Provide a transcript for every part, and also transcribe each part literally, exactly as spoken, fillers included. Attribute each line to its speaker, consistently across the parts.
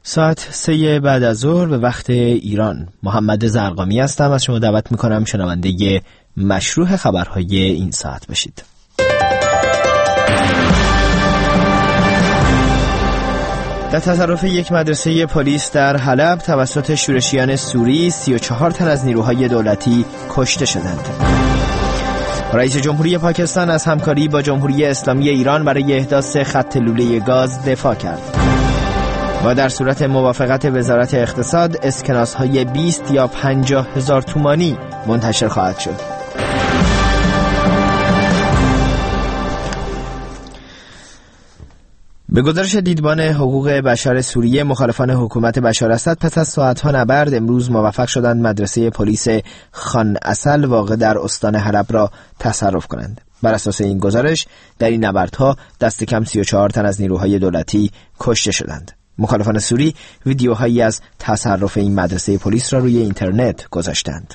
Speaker 1: ساعت سه بعد از ظهر به وقت ایران. محمد زرقامی هستم. از شما دعوت میکنم شنونده مشروع خبرهای این ساعت باشید. در تصرف یک مدرسه پلیس در حلب توسط شورشیان سوری سی و چهار تن از نیروهای دولتی کشته شدند. رئیس جمهوری پاکستان از همکاری با جمهوری اسلامی ایران برای احداث خط لوله گاز دفاع کرد. و در صورت موافقت وزارت اقتصاد اسکناس های بیست یا پنجاه هزار تومانی منتشر خواهد شد. به گزارش دیدبان حقوق بشر سوریه، مخالفان حکومت بشار اسد پس از ساعتها نبرد امروز موفق شدند مدرسه پلیس خان اصل واقع در استان حلب را تصرف کنند. بر اساس این گزارش در این نبردها دست کم سی و چهار تن از نیروهای دولتی کشته شدند. مخالفان سوری ویدیوهایی از تصرف این مدرسه پلیس را روی اینترنت گذاشتند.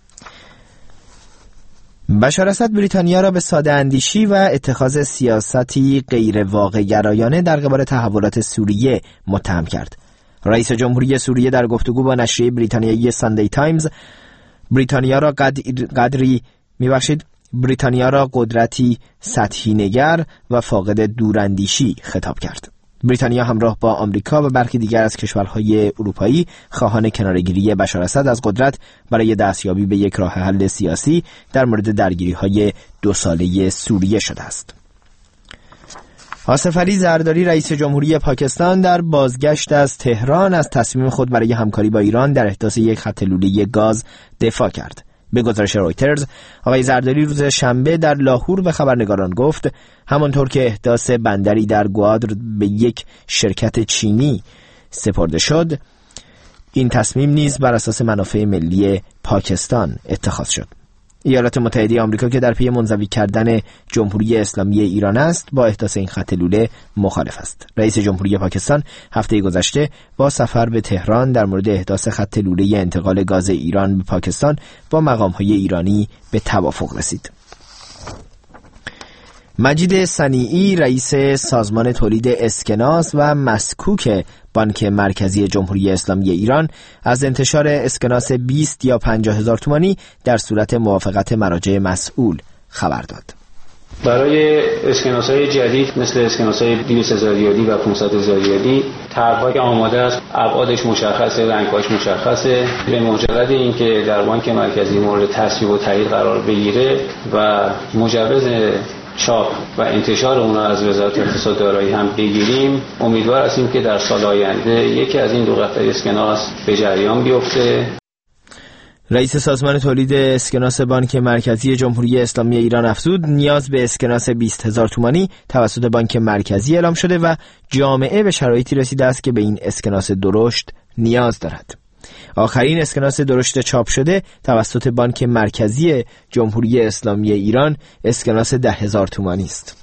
Speaker 1: بشار اسد بریتانیا را به ساده اندیشی و اتخاذ سیاستی غیر واقع گرایانه در قبال تحولات سوریه متهم کرد. رئیس جمهوری سوریه در گفتگو با نشریه بریتانیایی ساندی تایمز بریتانیا را قدر قدری میبخشید بریتانیا را قدرتی سطحی نگر و فاقد دوراندیشی خطاب کرد. بریتانیا همراه با آمریکا و برخی دیگر از کشورهای اروپایی خواهان کناره‌گیری بشار اسد از قدرت برای دستیابی به یک راه حل سیاسی در مورد درگیری‌های دو ساله سوریه شده است. آصف علی زرداری رئیس جمهوری پاکستان در بازگشت از تهران از تصمیم خود برای همکاری با ایران در احداث یک خط لوله گاز دفاع کرد. به گزارش رویترز، آقای زرداری روز شنبه در لاهور به خبرنگاران گفت همانطور که احداث بندری در گوادر به یک شرکت چینی سپرده شد، این تصمیم نیز بر اساس منافع ملی پاکستان اتخاذ شد. ایالات متحده آمریکا که در پی منزوی کردن جمهوری اسلامی ایران است، با احداث این خط لوله مخالف است. رئیس جمهوری پاکستان هفته گذشته با سفر به تهران در مورد احداث خط لوله انتقال گاز ایران به پاکستان با مقام‌های ایرانی به توافق رسید. مجید صنیعی رئیس سازمان تولید اسکناس و مسکوک بانک مرکزی جمهوری اسلامی ایران از انتشار اسکناس بیست یا پنجاه هزار تومانی در صورت موافقت مراجع مسئول خبر داد.
Speaker 2: برای اسکناس‌های جدید مثل اسکناس‌های دویست هزار ریالی و پانصد هزار ریالی طرح‌های آماده است، ابعادش مشخصه، رنگ‌هاش مشخصه. به مجرد اینکه در بانک مرکزی مورد تصویب و تایید قرار بگیره و مجوز چاپ و انتشار اون را از وزارت اقتصاد دارایی هم بگیریم، امیدوار هستیم که در سال آینده یکی از این دو قطعه اسکناس به جریان بیفته.
Speaker 1: رئیس سازمان تولید اسکناس بانک مرکزی جمهوری اسلامی ایران افزود نیاز به اسکناس بیست هزار تومانی توسط بانک مرکزی اعلام شده و جامعه به شرایطی رسیده است که به این اسکناس درشت نیاز دارد. آخرین اسکناس درشت چاپ شده توسط بانک مرکزی جمهوری اسلامی ایران اسکناس ده هزار تومانی است.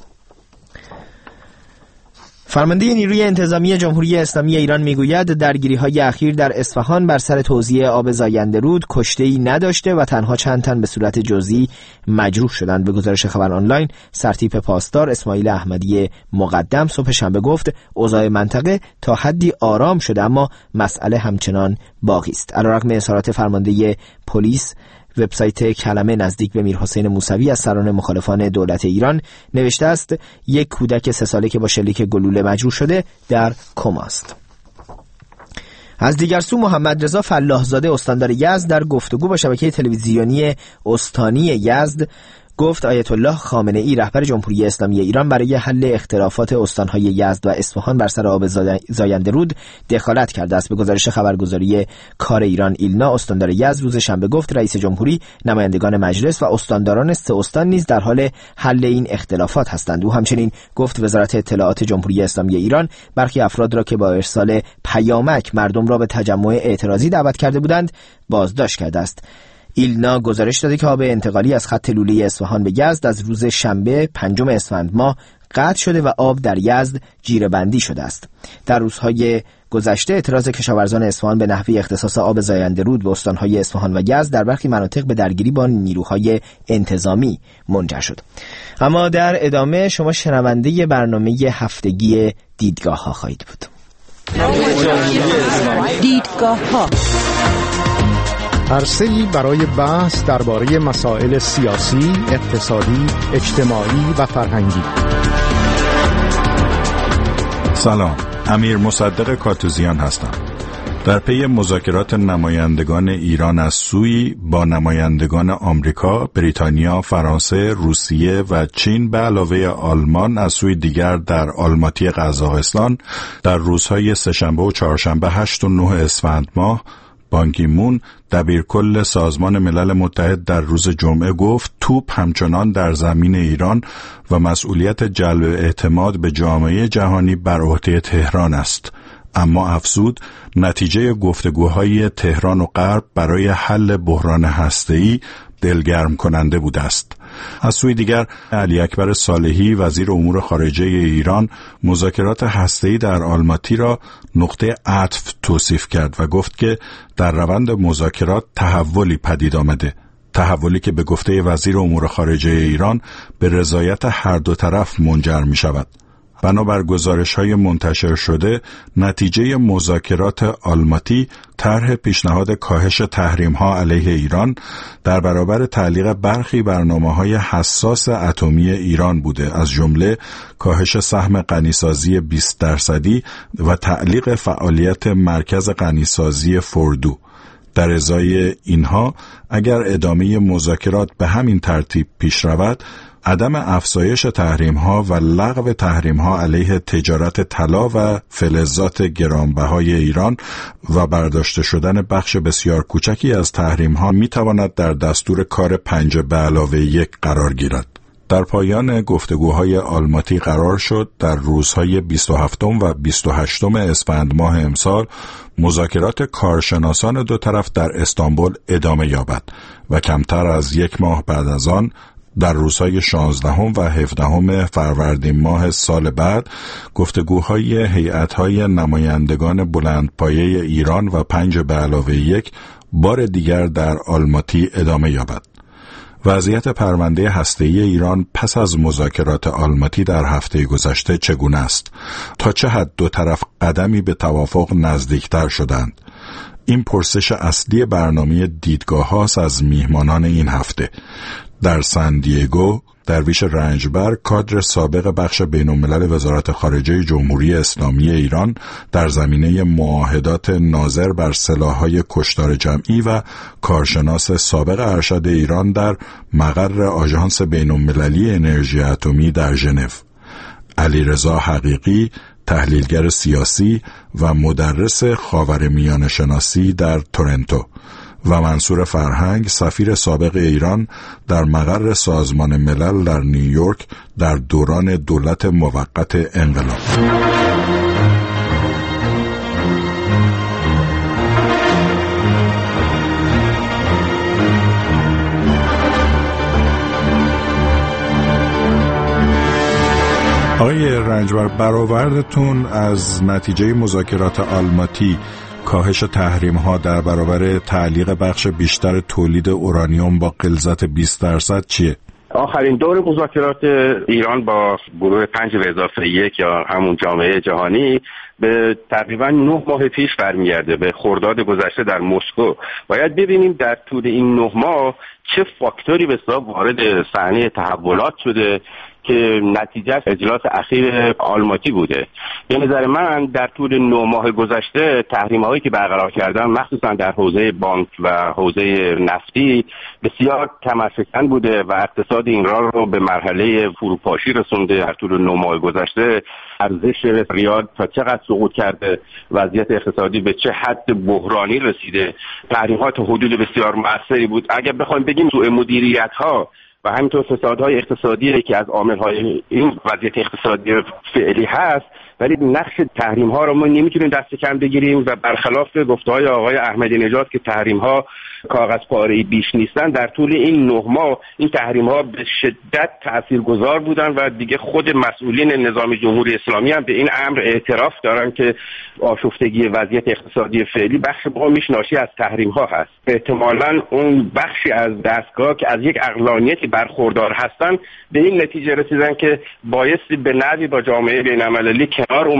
Speaker 1: فرمانده نیروی انتظامی جمهوری اسلامی ایران میگوید درگیری‌های اخیر در اصفهان بر سر توزیع آب زاینده رود کشته‌ای نداشته و تنها چند تن به صورت جزئی مجروح شدند. به گزارش خبر آنلاین، سرتیپ پاسدار اسماعیل احمدی مقدم صبح شنبه گفت اوضاع منطقه تا حدی آرام شده اما مسئله همچنان باقی است. علیرغم اظهارات فرمانده پلیس، وبسایت کلمه نزدیک به میرحسین موسوی از سران مخالفان دولت ایران نوشته است یک کودک سه ساله که با شلیک گلوله مجروح شده در کما است. از دیگر سو، محمد رضا فلاحزاده استاندار یزد در گفتگو با شبکه تلویزیونی استانی یزد گفت آیت الله خامنه ای رهبر جمهوری اسلامی ایران برای حل اختلافات استانهای یزد و اصفهان بر سر آب زاینده رود دخالت کرده است. به گزارش خبرگزاری کار ایران ایلنا، استاندار یزد روز شنبه گفت رئیس جمهوری، نمایندگان مجلس و استانداران سه استان نیز در حال حل این اختلافات هستند. او همچنین گفت وزارت اطلاعات جمهوری اسلامی ایران برخی افراد را که با ارسال پیامک مردم را به تجمع اعتراضی دعوت کرده بودند بازداشت کرده است. ایلنا گزارش داده که آب انتقالی از خط لوله اصفهان به یزد از روز شنبه پنجم اسفند ماه قطع شده و آب در یزد جیره‌بندی شده است. در روزهای گذشته اعتراض کشاورزان اصفهان به نحوی اختصاص آب زاینده رود به استانهای اصفهان و یزد در برخی مناطق به درگیری با نیروهای انتظامی منجر شد. اما در ادامه شما شنونده برنامه هفتگی دیدگاه ها خواهید بود.
Speaker 3: دیدگاه‌ها
Speaker 4: عرصه‌ای برای بحث درباره مسائل سیاسی، اقتصادی، اجتماعی و فرهنگی.
Speaker 5: سلام، امیر مصدق کاتوزیان هستم. در پی مذاکرات نمایندگان ایران از سوی با نمایندگان آمریکا، بریتانیا، فرانسه، روسیه و چین به علاوه آلمان از سوی دیگر در آلماتی قزاقستان در روزهای سه‌شنبه و چهارشنبه هشت و نه اسفند ماه، بان کی مون دبیرکل سازمان ملل متحد در روز جمعه گفت توپ همچنان در زمین ایران و مسئولیت جلب اعتماد به جامعه جهانی بر عهده تهران است. اما افزود نتیجه گفتگوهای تهران و غرب برای حل بحران هسته‌ای دلگرم کننده بوده است. از سوی دیگر علی اکبر صالحی وزیر امور خارجه ایران مذاکرات هسته‌ای در آلماتی را نقطه عطف توصیف کرد و گفت که در روند مذاکرات تحولی پدید آمده. تحولی که به گفته وزیر امور خارجه ایران به رضایت هر دو طرف منجر می شود. بنابر گزارش‌های منتشر شده، نتیجه مذاکرات آلماتی طرح پیشنهاد کاهش تحریم‌ها علیه ایران در برابر تعلیق برخی برنامه‌های حساس اتمی ایران بوده، از جمله کاهش سهم غنیسازی بیست درصدی و تعلیق فعالیت مرکز غنیسازی فردو. در ازای اینها اگر ادامه مذاکرات به همین ترتیب پیش رود، عدم افزایش تحریم‌ها و لغو تحریم‌ها علیه تجارت طلا و فلزات گرانبهای ایران و برداشته شدن بخش بسیار کوچکی از تحریم‌ها می‌تواند در دستور کار پنج به علاوه یک قرار گیرد. در پایان گفتگوهای آلماتی قرار شد در روزهای بیست و هفتم و بیست و هشتم اسفند ماه امسال مذاکرات کارشناسان دو طرف در استانبول ادامه یابد و کمتر از یک ماه بعد از آن در روزهای شانزدهم و هفدهم فروردین ماه سال بعد گفتگوهای هیئت‌های نمایندگان بلندپایه ایران و پنج به علاوه یک بار دیگر در آلماتی ادامه یابد. وضعیت پرونده هسته‌ای ایران پس از مذاکرات آلماتی در هفته گذشته چگونه است؟ تا چه حد دو طرف قدمی به توافق نزدیکتر شدند؟ این پرسش اصلی برنامه دیدگاه هاست از میهمانان این هفته. در سن دیگو، درویش رنجبر، کادر سابق بخش بین‌الملل وزارت خارجه جمهوری اسلامی ایران در زمینه معاهدات ناظر بر سلاح‌های کشتار جمعی و کارشناس سابق ارشد ایران در مقر آژانس بین‌المللی انرژی اتمی در ژنو. علیرضا حقیقی، تحلیلگر سیاسی و مدرس خاورمیانه شناسی در تورنتو، و منصور فرهنگ، سفیر سابق ایران در مقر سازمان ملل در نیویورک در دوران دولت موقت انقلاب. آقای رنجبر، برآوردتون از نتیجه مذاکرات آلماتی کاهش تحریم‌ها در برابر تعلیق بخش بیشتر تولید اورانیوم با غلظت بیست درصد چیه؟
Speaker 6: آخرین دور مذاکرات ایران با گروه پنج به اضافه یک یا همون جامعه جهانی به تقریبا نه ماه پیش برمیگرده، به خرداد گذشته در مسکو. باید ببینیم در طول این نه ماه چه فاکتوری به حساب وارد صحنه تحولات شده که نتیجه اجلاس اخیر آلماتی بوده. به نظر من در طول نه ماه گذشته تحریم‌هایی که برقرار کردن مخصوصا در حوزه بانک و حوزه نفتی بسیار کم‌افکن بوده و اقتصاد ایران رو به مرحله فروپاشی رسونده. در طول نه ماه گذشته ارزش ریال تا چقدر سقوط کرده، وضعیت اقتصادی به چه حد بحرانی رسیده. تحریم‌ها تا حدود بسیار مؤثری بود. اگر بخوایم بگیم سوء مدیریت‌ها و همینطور فسادهای اقتصادی که از عامل‌های این وضعیت اقتصادی فعلی هست، ولی نقش تحریم ها رو ما نمیتونیم دست کم بگیریم و برخلاف گفته‌های آقای احمدی نژاد که تحریم ها کاغذ پاره‌ای بیش نیستن، در طول این نه ماه این تحریم ها به شدت تاثیرگذار بودن و دیگه خود مسئولین نظام جمهوری اسلامی هم به این امر اعتراف دارن که آشفتگی وضعیت اقتصادی فعلی بخش مهمیش ناشی از تحریم ها هست. احتمالاً اون بخشی از دستگاه که از یک عقلانیتی برخوردار هستن به این نتیجه رسیدن که بایستی به نحوی با جامعه بین‌المللی کنار اومد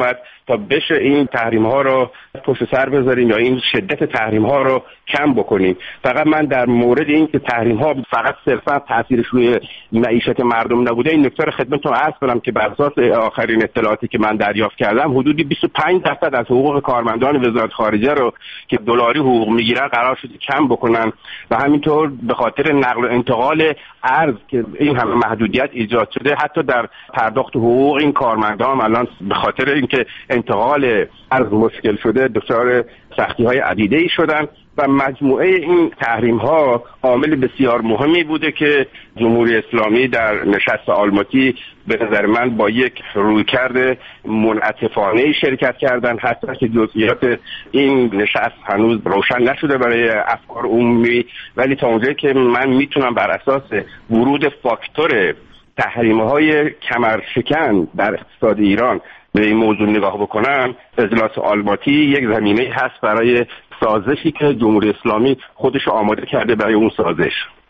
Speaker 6: تا بشه این تحریم ها رو پشت سر بذاریم یا این شدت تحریم ها رو کم بکنیم. فقط من در مورد این که تحریم ها فقط صرفا تاثیرش روی معیشت مردم نبوده، این نکته رو خدمتتون عرض کنم که بر اساس آخرین اطلاعاتی که من دریافت کردم حدودی بیست و پنج درصد از حقوق کارمندان وزارت خارجه رو که دلاری حقوق میگیرن قرار شده کم بکنن و همینطور به خاطر نقل و انتقال ارز که این همه محدودیت ایجاد شده حتی در پرداخت حقوق این کارمندان الان به خاطر اینکه انتقال ارز مشکل شده دچار سختی‌های عدیده‌ای شدن و مجموعه این تحریم ها عامل بسیار مهمی بوده که جمهوری اسلامی در نشست آلماتی به نظر من با یک رویکرد منعطفانه شرکت کردن، حتی که جزئیات این نشست هنوز روشن نشده برای افکار عمومی، ولی تا اونجایی که من میتونم بر اساس ورود فاکتور تحریم های کمرشکن در اقتصاد ایران به این موضوع نگاه بکنم، اجلاس آلماتی یک زمینه هست برای سازشی که جمهوری اسلامی خودش آماده کرده برای اون سازش.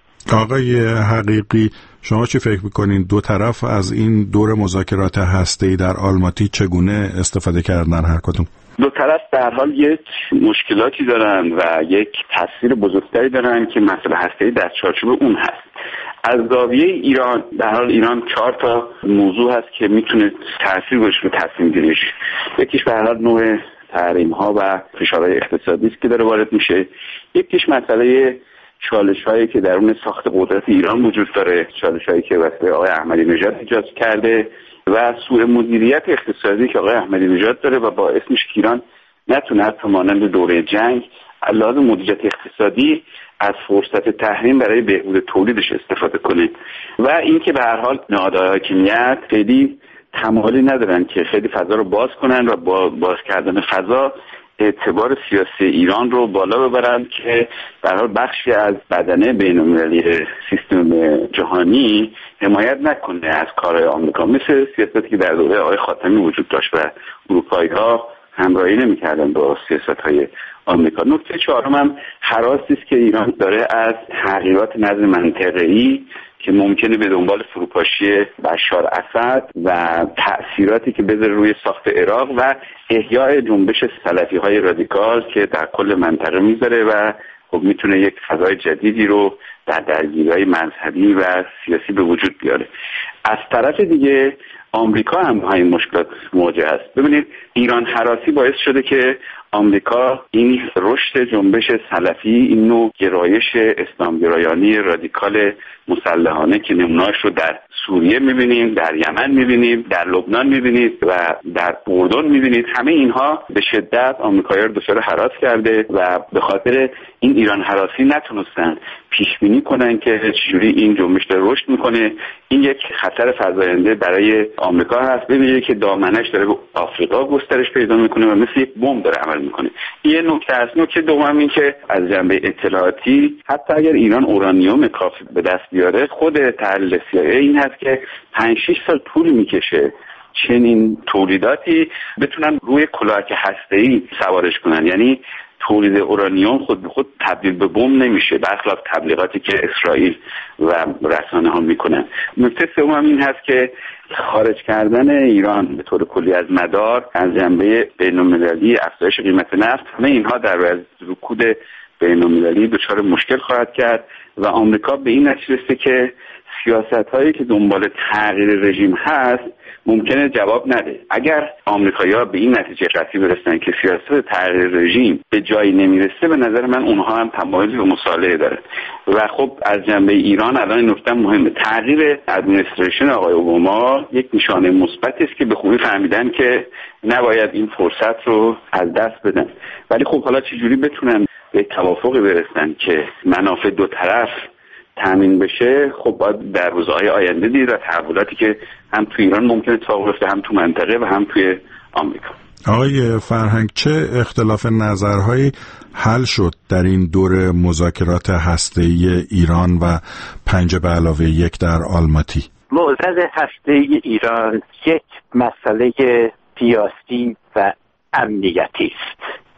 Speaker 5: آقای حقیقی، شما چی فکر میکنین دو طرف از این دور مذاکرات هسته‌ای در آلماتی چگونه استفاده کردن هر کدوم؟
Speaker 7: دو طرف در حال یک مشکلاتی دارن و یک تاثیر بزرگتری دارن که مسئله هسته‌ای در چارچوب اون هست. از زاویه ایران در حال ایران چهار تا موضوع هست که میتونه تاثیر گذاشته رو تصمیم گیریش. یکیش به هر حال نوع تحریم ها و فشارهای اقتصادی است که داره وارد میشه. یکیش مسئله چالش هایی که درون ساخت قدرت ایران وجود داره، چالش هایی که واسه آقای احمدی نژاد ایجاد کرده و سوء مدیریت اقتصادی که آقای احمدی نژاد داره و باعث میشه که ایران نتونه حتی مانند دوره جنگ علاوه مدیریت اقتصادی از فرصت تحریم برای بهبود تولیدش استفاده کنه و اینکه به هر حال نهادهای حاکمیت خیلی تمایلی ندارن که خیلی فضا رو باز کنن و با باز کردن فضا اعتبار سیاسی ایران رو بالا ببرن که به هر حال بخشی از بدنه بین‌المللی سیستم جهانی حمایت نکنه از کارهای آمریکا، مثل سیاستی که در دوره آقای خاتمی وجود داشت و اروپایی‌ها همراهی نمی‌کردن با سیاست‌های آمریکا. نکته چهارم هم هراسی است که ایران داره از تغییرات نظم منطقه‌ای که ممکنه به دنبال فروپاشی بشار اسد و تأثیراتی که بذاره روی ساخت عراق و احیای جنبش سلفی‌های رادیکال که در کل منطقه میذاره و خب میتونه یک فضای جدیدی رو در درگیری‌های مذهبی و سیاسی به وجود بیاره. از طرف دیگه آمریکا هم با این مشکلات مواجه است. ببینید ایران هراسی باعث شده که آمریکا این رشد جنبش سلفی، این نوع گرایش اسلامگرایانه رادیکال مسلحانه که نمونه‌اش رو در سوریه می‌بینیم، در یمن می‌بینیم، در لبنان می‌بینید و در اردن می‌بینید، همه اینها به شدت آمریکایی‌ها رو دچار هراس کرده و به خاطر این ایران هراسی نتونستن پیش بینی کنن که چجوری این جنبش داره رشد میکنه. این یک خطر فزاینده برای آمریکا هست. ببینید که دامنش داره به آفریقا گسترش پیدا میکنه و مثل یک بمب داره عمل میکنه. این نکته است. نکته دوم این که از جنبه اطلاعاتی حتی اگر ایران اورانیوم کافی به دست بیاره، خود تحلیل سی آی ای این هست که پنج شش سال طول میکشه چنین تولیداتی بتونن روی کلاهک هسته‌ای سوارش کنن. یعنی تولید اورانیوم خود به خود تبدیل به بمب نمیشه، برخلاف تبلیغاتی که اسرائیل و رسانه ها میکنن. نکته سوم این هست که خارج کردن ایران به طور کلی از مدار از جنبه بین‌المللی افزایش قیمت نفت، همه اینها در رکود بین‌المللی دچار مشکل خواهد کرد و آمریکا به این نتیجه رسیده که سیاست‌هایی که دنبال تغییر رژیم هست ممکنه جواب نده. اگر آمریکایی‌ها به این نتیجه قطعی برسن که سیاست تغییر رژیم به جایی نمیرسه، به نظر من اونها هم تمایلی به مصالحه دارن. و خب از جنبه ایران الان این نکته مهمه، تغییر ادمنستریشن آقای اوباما یک نشانه مثبتی است که به خوبی فهمیدن که نباید این فرصت رو از دست بدن. ولی خب حالا چجوری بتونن به توافقی برسن که منافع دو طرف تامین بشه، خب باید در روزهای آینده دید و تحولاتی که هم تو ایران ممکنه اتفاق بیفته، هم تو منطقه و هم توی آمریکا.
Speaker 5: آقای فرهنگ، چه اختلاف نظرهایی حل شد در این دور مذاکرات هسته‌ای ایران و پنج به علاوه یک در آلماتی؟
Speaker 8: موضوع هسته‌ای ایران یک مسئله سیاسی و امنیتی است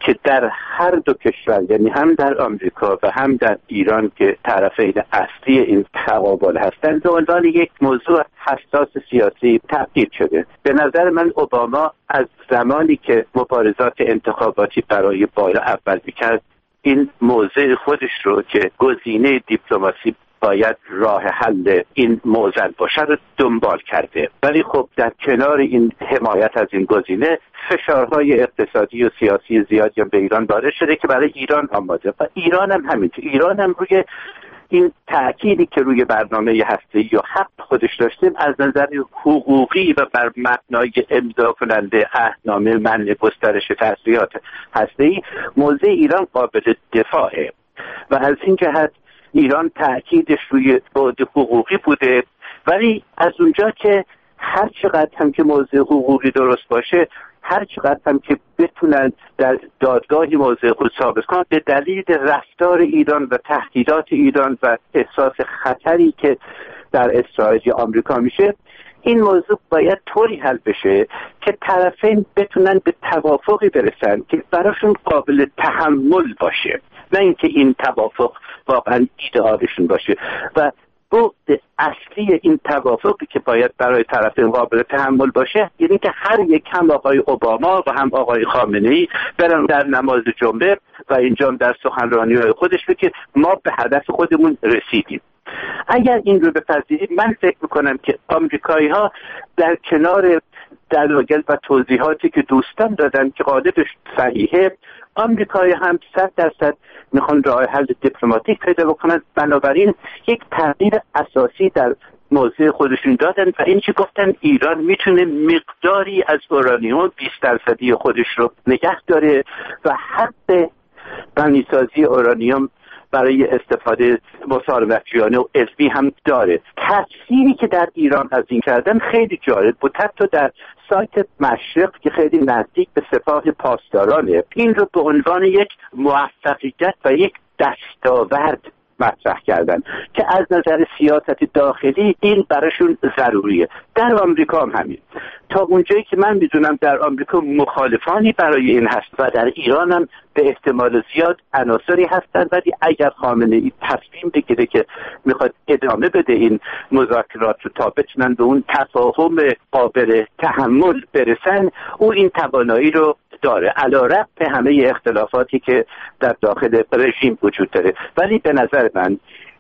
Speaker 7: که در هر دو کشور، یعنی هم در آمریکا و هم در ایران که طرفین اصلی این تقابل هستند، به عنوان یک موضوع حساس سیاسی تبدیل شده. به نظر من اوباما از زمانی که مبارزات انتخاباتی برای بالا اول میکرد، این موضع خودش رو که گزینه دیپلماسی باید راه حل این موضوع باشه رو دنبال کرده. ولی خب در کنار این حمایت از این گزینه، فشارهای اقتصادی و سیاسی زیادی هم به ایران وارد شده که برای ایران آماده و ایران هم همینطور. ایران هم روی این تأکیدی که روی برنامه هسته‌ای و حق خودش داشتیم از نظر حقوقی و بر مبنای امضا کننده عهدنامه منع گسترش تسلیحات هسته‌ای، موضع ایران قابل دفاعه و از این جهت ایران تأکیدش روی بعد حقوقی بوده. ولی از اونجا که هر چقدر هم که موضع حقوقی درست باشه، هر چقدر هم که بتونن در دادگاهی موضع خود ثابت کنن، به دلیل رفتار ایران و تهدیدات ایران و احساس خطری که در اسرائیل یا آمریکا میشه، این موضوع باید طوری حل بشه که طرفین بتونن به توافقی برسن که براشون قابل تحمل باشه، نه اینکه این توافق واقعا ایدئالشون باشه. و بعد اصلی این توافقی که باید برای طرفین قابل تحمل باشه، یعنی که هر یک، هم آقای اوباما و هم آقای خامنه‌ای برن در نماز جمعه و اینجا در سخنرانی‌های خودش بگه ما به هدف خودمون رسیدیم. اگر این رو بپذیرید، من فکر میکنم که آمریکایی‌ها در کنار دلایل و توضیحاتی که دوستان دادن که غالبش صحیحه، آمریکایی هم صد درصد میخوان راه حل دیپلماتیک پیدا بکنن. بنابراین یک تغییر اساسی در موضع خودشون دادن و این که گفتن ایران میتونه مقداری از اورانیوم بیست درصدی خودش رو نگه داره و حق غنیسازی اورانیوم برای استفاده مسالمت‌جویانه و علمی هم داره. تفسیری که در ایران از این کردن خیلی جالب بود. حتی در سایت مشرق که خیلی نزدیک به سپاه پاسدارانه، این رو به عنوان یک موفقیت و یک دستاورد مطرح کردن که از نظر سیاست داخلی این براشون ضروریه. در آمریکا هم همین. تا اونجایی که من میدونم در آمریکا مخالفانی برای این هست و در ایران هم به احتمال زیاد عناصری هستند، ولی اگر خامنه‌ای تصمیم بگیره که میخواد ادامه بده این مذاکرات رو تا بتونن به اون تفاهم قابل تحمل برسن، او این توانایی رو داره، علی‌رغم همه اختلافاتی که در داخل رژیم وجود داره. ولی به نظر من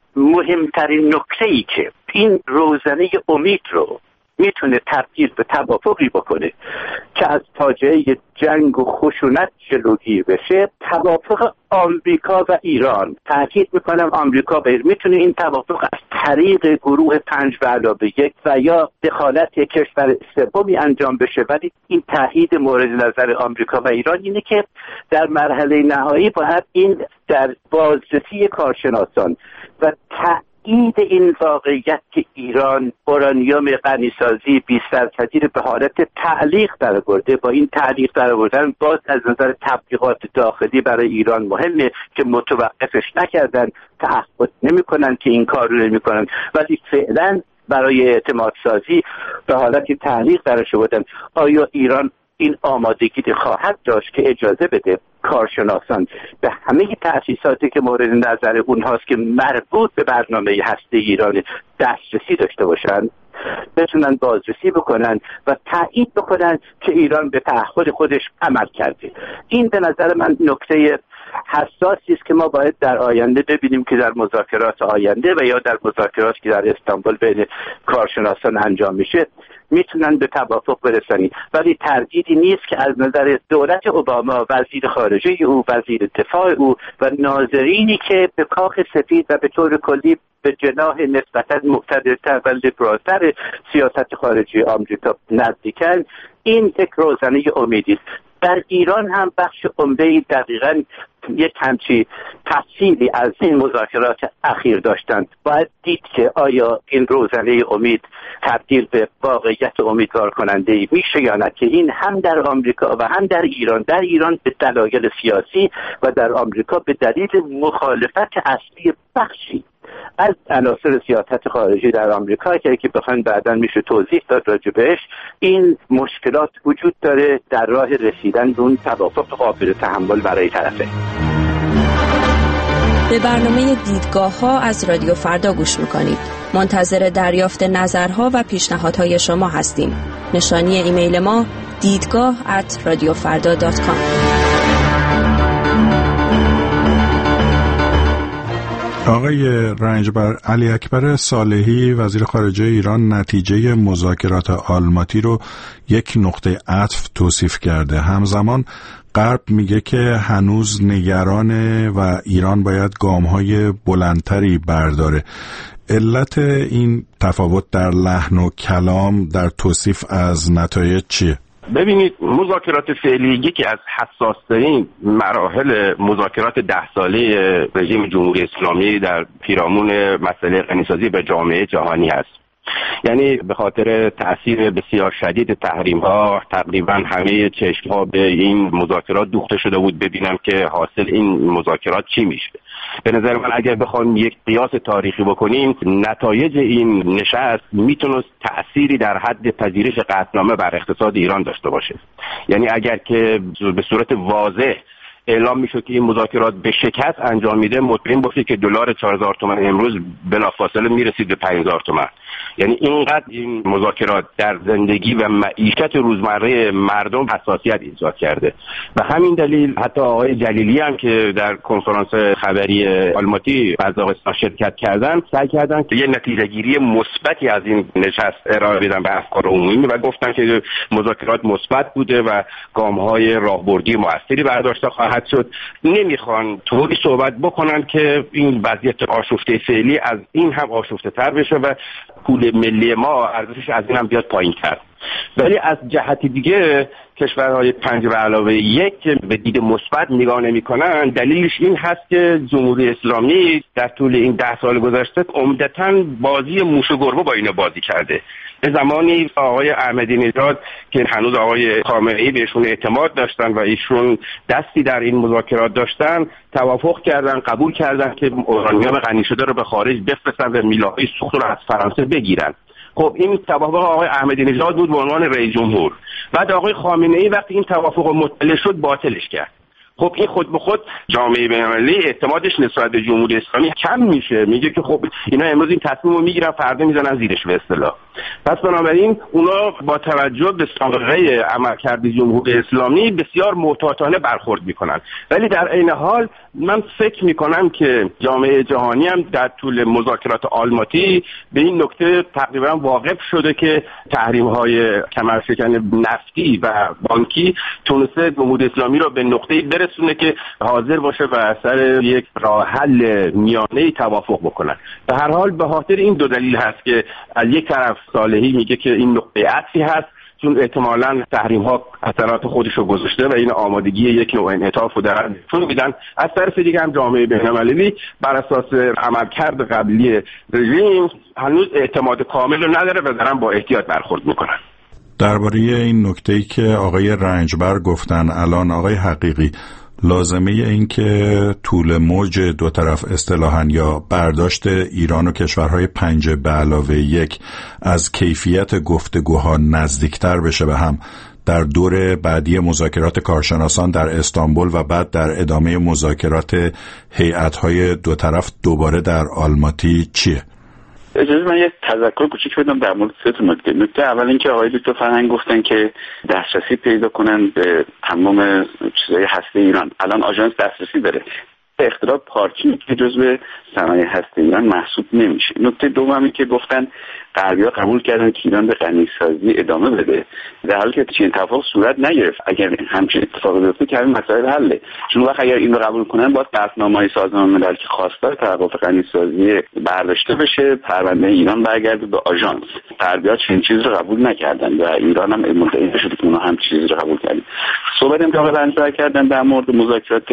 Speaker 7: مهمترین نکته‌ای که این روزنه امید رو میتونه تبدیل به توافقی بکنه که از فاجعه جنگ و خشونت جلوگیری بشه، توافق آمریکا و ایران. تاکید میکنم آمریکا و ایران میتونه این توافق از طریق گروه پنج به علاوه یک و یا دخالت یک کشور سومی انجام بشه، ولی این تایید مورد نظر آمریکا و ایران اینه که در مرحله نهایی باید این در بازرسی کارشناسان و تایید این واقعیت که ایران اورانیوم غنیسازی بیست درصدی رو به حالت تعلیق درآورده، با این تعلیق درآوردن باز از نظر تبلیغات داخلی برای ایران مهمه که متوقفش نکردن، تعهد نمی‌کنن که این کار رو نمی‌کنن، ولی فعلا برای اعتماد سازی به حالت تعلیق درش آوردن. آیا ایران این آمادگی خواهد داشت که اجازه بده کارشناسان به همه تأسیساتی که مورد نظر اونهاست که مربوط به برنامه هسته ایران دسترسی داشته باشن، بتونن بازرسی بکنن و تایید بکنن که ایران به تعهد خودش عمل کرده؟ این به نظر من نکته حساسی است که ما باید در آینده ببینیم که در مذاکرات آینده و یا در مذاکراتی که در استانبول بین کارشناسان انجام میشه میتونن به توافق برسن. ولی تردیدی نیست که از نظر دولت اوباما، وزیر خارجه او، وزیر دفاع او و ناظرینی که به کاخ سفید و به طور کلی به جناح نسبتاً معتدل‌تر و لیبرال‌تر سیاست خارجی آمریکا نزدیکن، این یک روزنه امیدی است. در ایران هم بخش عمده‌ای دقیقاً یک همچی تفصیلی از این مذاکرات اخیر داشتند. باید دید که آیا این روزنه امید تبدیل به واقعیت امیدوار کننده میشه یا نه، که این هم در آمریکا و هم در ایران، در ایران به دلایل سیاسی و در آمریکا به دلیل مخالفت اصلی بخشی
Speaker 8: از عناصر سیاست خارجی در آمریکا که که بخواید بعداً میشه توضیح داد راجع بهش، این مشکلات وجود داره در راه رسیدن به اون توافق قابل تحمل برای طرفین.
Speaker 9: به برنامه دیدگاه ها از رادیو فردا گوش میکنید. منتظر دریافت نظرها و پیشنهادهای شما هستیم. نشانی ایمیل ما دیدگاه ات رادیو فردا دات کام.
Speaker 5: آقای رنجبر، علی اکبر صالحی وزیر خارجه ایران نتیجه مذاکرات آلماتی رو یک نقطه عطف توصیف کرده. همزمان غرب میگه که هنوز نگرانه و ایران باید گام‌های بلندتری برداره. علت این تفاوت در لحن و کلام در توصیف از نتایج چیه؟
Speaker 6: ببینید، مذاکرات فعلی یکی از حساس‌ترین مراحل مذاکرات ده ساله رژیم جمهوری اسلامی در پیرامون مسئله غنیسازی به جامعه جهانی است. یعنی به خاطر تأثیر بسیار شدید تحریم‌ها تقریبا همه چشم‌ها به این مذاکرات دوخته شده بود ببینم که حاصل این مذاکرات چی میشه. به نظر من اگر بخوام یک قیاس تاریخی بکنیم، نتایج این نشست میتونست تأثیری در حد پذیرش قطعنامه بر اقتصاد ایران داشته باشه. یعنی اگر که به صورت واضح اعلام میشد که این مذاکرات به شکست انجام میده، مطمئن باشید که دلار چهار هزار تومان امروز بلافاصله میرسید به پنج هزار تومان. یعنی اینقدر این مذاکرات در زندگی و معیشت روزمره مردم حساسیت ایجاد کرده. و همین دلیل حتی آقای جلیلی هم که در کنفرانس خبری آلماتی قزاقستان شرکت کردن، سعی کردن که یه نتیجه گیری مثبتی از این نشست ارائه بدن به افکار عمومی و گفتن که مذاکرات مثبت بوده و گام‌های راهبردی موثری برداشته خواهد شد. نمیخوان طوری صحبت بکنن که این وضعیت آشفته فعلی از این هم آشفته تر بشه و پول ملی ما ارزشش از این هم بیاد پایین تر. ولی از جهت دیگه کشورهای پنج به علاوه یک به دید مثبت نگاه نمی‌کنن. دلیلش این هست که جمهوری اسلامی در طول این ده سال گذشته عمدتاً بازی موش و گربه با اینا بازی کرده. به زمانی آقای احمدی نژاد که هنوز آقای خامنه‌ای بهشون اعتماد داشتن و ایشون دستی در این مذاکرات داشتن، توافق کردن، قبول کردن که اورانیوم غنی شده رو به خارج بفرستن و میله‌های سوخت رو از فرانسه بگیرن. خب این توافق آقای احمدی نژاد بود به عنوان رئیس جمهور. بعد آقای خامنه‌ای وقتی این توافق مطلع شد باطلش کرد. خب این خود به خود جامعه بین‌المللی اعتمادش نسبت به جمهوری اسلامی کم میشه. میگه که خب اینا امروز این تصمیم رو میگیرن فردا میزنن زیرش به اصطلاح. پس بنابراین اونا با توجه به سابقه عملکرد جمهوری اسلامی بسیار محتاطانه برخورد میکنن. ولی در عین حال من فکر میکنم که جامعه جهانی هم در طول مذاکرات آلماتی به این نکته تقریبا واقف شده که تحریم‌های کمرشکن نفتی و بانکی تونسته جمهوری اسلامی رو به نقطه‌ای برسونه که حاضر باشه و سر یک راه حل میانه‌ای توافق بکنن. به هر حال به خاطر این دو دلیل هست که از یک طرف صالحی میگه که این نقطه عطفی هست، چون احتمالاً تحریم ها اثرات خودش رو گذاشته و این آمادگی یک نوع انعطاف رو در چون میدن. از طرف دیگه هم جامعه بین‌المللی بر اساس عملکرد قبلی رژیم هنوز اعتماد کامل رو نداره و دارن با احتیاط برخورد میکنن.
Speaker 5: درباره این نکته‌ای که آقای رنجبر گفتن الان، آقای حقیقی، لازمه این که طول موج دو طرف اصطلاحاً یا برداشت ایران و کشورهای پنج به علاوه یک از کیفیت گفتگوها نزدیکتر بشه به هم در دور بعدی مذاکرات کارشناسان در استانبول و بعد در ادامه مذاکرات هیئت‌های دو طرف دوباره در آلماتی چیه؟
Speaker 7: اجازه من یک تذکر کوچیک بدم در مورد سه تا نکته. نکته اول این که آقای دکتر فرهنگ گفتن که دسترسی پیدا کنن به تمام چیزهای هسته ایران. الان آژانس دسترسی داره. اختراع پارچه‌ای که جزو صنایع هسته ایران محسوب نمیشه. نکته دومی که گفتن غربی‌ها قبول کردن که ایران به غنیسازی ادامه بده، در حالی که چنین توافق صورت نگرفت. اگر همچین اتفاقی بیفته که این مسائل حله. چون وقت اگر این رو قبول کنن باید قطعنامه‌های سازمان ملل که خواستار توافق غنیسازی برداشته بشه، پرونده ایران برگرده به آژانس. غربی‌ها چنین چیزی رو قبول نکردن و ایران هم مدعی شده که اونها هم چیزی رو قبول کردن. صحبت هم که آقای رنجبر کردن در مورد مذاکرات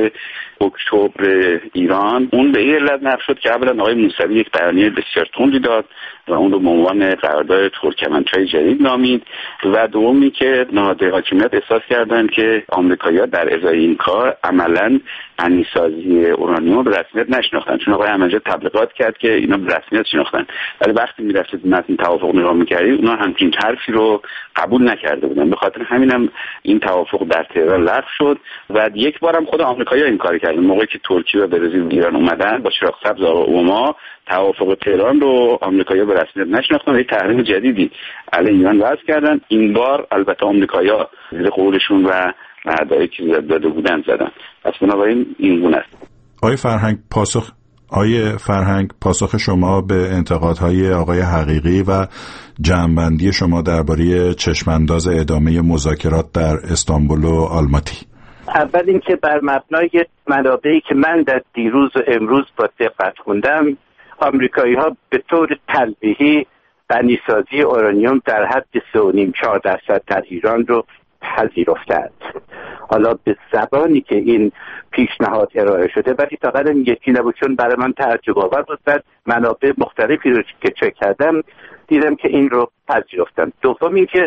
Speaker 7: اکتبر ایران، اون به این علت نقش شد که اولا آقای موسوی یک بیانیه بسیار تندی داد و اون رو به عنوان قرارداد ترکمنچای جدید نامید. و دومی که نهادهای حاکمیت احساس کردند که آمریکایی‌ها در ازای این کار عملاً غنیسازی اورانیوم به رسمیت نشناختن، چون آقای احمدی تبلیغات کرد که اینا به رسمیت شناختن، ولی وقتی میرفتید متن توافق نگاه می‌کردید اونا همچین حرفی رو قبول نکرده بودن. به خاطر همینم این توافق در تهران لغو شد و یک بارم خود آمریکایی‌ها این کار کردن. موقعی که ترکیه و برزیل ایران اومدن با چراغ سبز آقای اوباما توافق تهران رو آمریکایی‌ها به رسمیت نشناختن، یک تحریم جدیدی علیه ایران وضع کردن. این بار البته آمریکایی‌ها زیر قولشون و وعده‌ای که داده بودن زدن. پس بنابراین این گونه است.
Speaker 5: آقای فرهنگ پاسخ آقای فرهنگ پاسخ شما به انتقادهای آقای حقیقی و جمع‌بندی شما درباره چشمانداز ادامه مذاکرات در استانبول و آلماتی.
Speaker 8: اول اینکه بر مبنای منابعی که من در دیروز و امروز با دقت خوندم، آمریکایی‌ها به طور تلویحی غنیسازی اورانیوم در حد سه و نیم چهار درصد در ایران رو پذیرفتند. حالا به زبانی که این پیشنهاد ارائه شده، ولی فقط یکی نبود، چون برای من تعجب آور بود. بعد منابع مختلفی رو که چک کردم دیدم که این رو پذیرفتن. دوم اینکه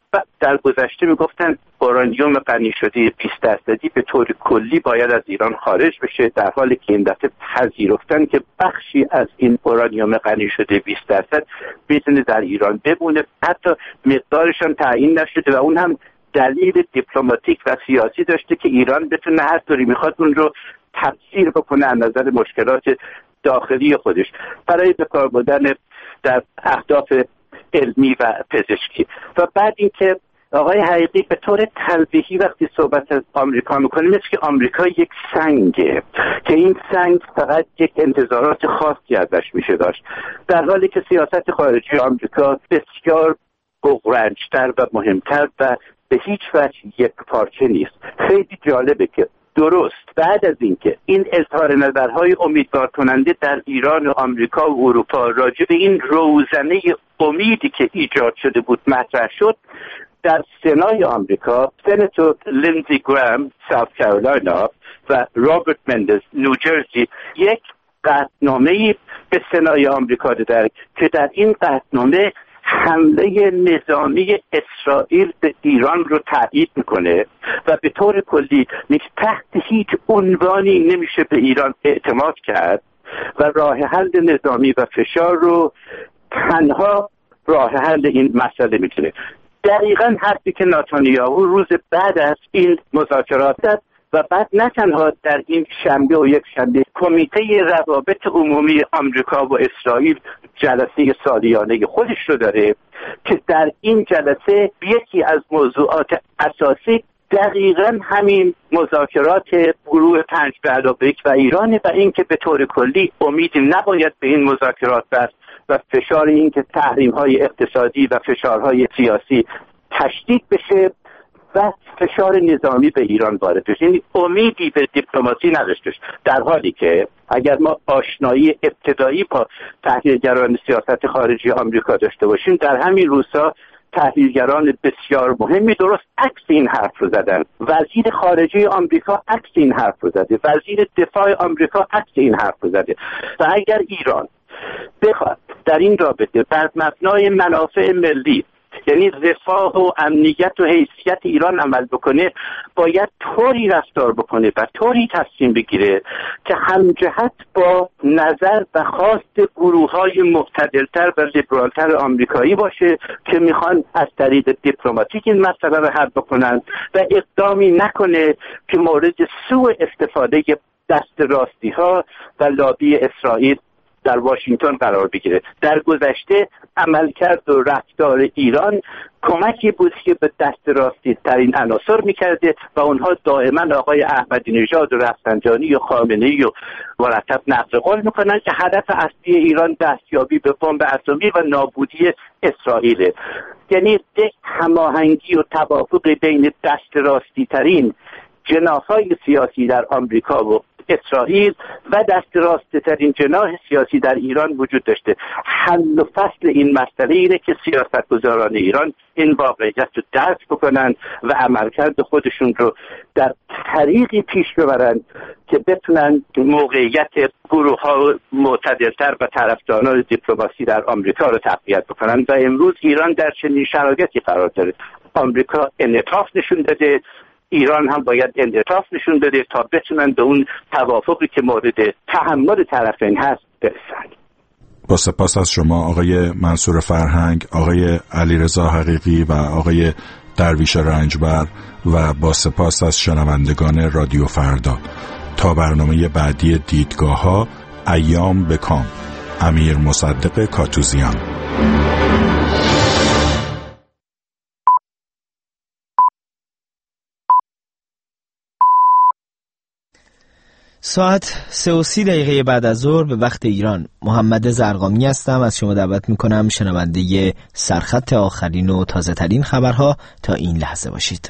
Speaker 8: در گذشته میگفتن اورانیوم غنی شده بیست درصدی به طور کلی باید از ایران خارج بشه، در حالی که این دفعه پذیرفتن که بخشی از این اورانیوم غنی شده بیست درصد میتونه در ایران بمونه، حتی مقدارشان تعیین نشده و اون هم دلیل دیپلماتیک و سیاسی داشته که ایران بتونه هر طوری میخواد اون رو تفسیر بکنه از نظر مشکلات داخلی خودش برای به کار بردن در اهداف علمی و پزشکی. و بعد اینکه آقای حقیقی به طور تلویحی وقتی صحبت از آمریکا میکنه مثل که آمریکا یک سنگه که این سنگ فقط یک انتظارات خاصی ازش میشه داشت، در حالی که سیاست خارجی آمریکا بسیار بغرنج‌تر و مهمتر و به هیچ وجه یک پارچه نیست. خیلی جالبه که درست بعد از اینکه این اظهار نظرهای امیدوار کننده در ایران و آمریکا و اروپا راجع به این روزنه امیدی که ایجاد شده بود مطرح شد، در سنای آمریکا سناتور لینزی گرام ساوت کارولاینا و رابرت مندز نیوجرسی یک قطعنامه‌ای به سنای آمریکا دادند که در این قطعنامه حمله نظامی اسرائیل به ایران رو تایید میکنه و به طور کلی تحت هیچ عنوانی نمیشه به ایران اعتماد کرد و راه حل نظامی و فشار رو تنها راه حل این مسئله میتونه. دقیقاً حرفی که نتانیاهو روز بعد از این مذاکرات داد و بعد نه تنها در این شنبه و یک شنبه کمیته روابط عمومی آمریکا و اسرائیل جلسه سالیانه خودش رو داره که در این جلسه یکی از موضوعات اساسی دقیقاً همین مذاکرات گروه پنج به علاوه یک و ایران و اینکه به طور کلی امیدی نباید به این مذاکرات بست و فشار این که تحریم‌های اقتصادی و فشارهای سیاسی تشدید بشه و فشار نظامی به ایران وارد بشه. یعنی امیدی به دیپلماسی نداشته، در حالی که اگر ما آشنایی ابتدایی با تحلیلگران سیاست خارجی آمریکا داشته باشیم، در همین روزها تحلیلگران بسیار مهمی درست عکس این حرف رو زدن. وزیر خارجه آمریکا عکس این حرف رو زده، وزیر دفاع آمریکا عکس این حرف رو زده. و اگر ایران بخواد در این رابطه بر مبنای منافع ملی، یعنی رفاه و امنیت و حیثیت ایران عمل بکنه، باید طوری رفتار بکنه و طوری تصمیم بگیره که همجهت با نظر و خواست گروه‌های معتدلتر و لیبرالتر آمریکایی باشه که میخوان از طریق دیپلماتیک این مسئله رو حل بکنن و اقدامی نکنه که مورد سوء استفاده دست راستی ها و لابی اسرائیل در واشنگتن قرار بگیره. در گذشته عملکرد و رفتار ایران کمکی بود که به دست راستی ترین عناصر میکرده و اونها دائما آقای احمدی نژاد و رفسنجانی و خامنه‌ای و مرتب نقض قول میکنن که هدف اصلی ایران دستیابی به بمب اتمی و نابودی اسرائیل. یعنی یک هماهنگی و توافق بین دست راستی ترین جناح‌های سیاسی در آمریکا و اسرائیل و دست راسته ترین جناح سیاسی در ایران وجود داشته. حل و فصل این مسئله اینه که سیاستگزاران ایران این واقعیت رو درک بکنن و عملکرد خودشون رو در طریقی پیش ببرن که بتونن موقعیت گروه ها معتدلتر و طرفداران دیپلماسی در آمریکا رو تقویت بکنن. و امروز ایران در چنین شرایطی قرار داره. آمریکا انعطاف نشون داده، ایران هم باید انعطاف نشون بده تا بتونن به اون توافقی که مورد تحمل طرفین هست برسن.
Speaker 5: با سپاس از شما آقای منصور فرهنگ، آقای علیرضا حقیقی و آقای درویش رنجبر و با سپاس از شنوندگان رادیو فردا. تا برنامه بعدی دیدگاه ها، ایام بکام. امیر مصدق کاتوزیان.
Speaker 1: ساعت سه و سی دقیقه بعد از ظهر به وقت ایران. محمد زرقامی هستم. از شما دعوت میکنم شنونده سرخط آخرین و تازه ترین خبرها تا این لحظه باشید.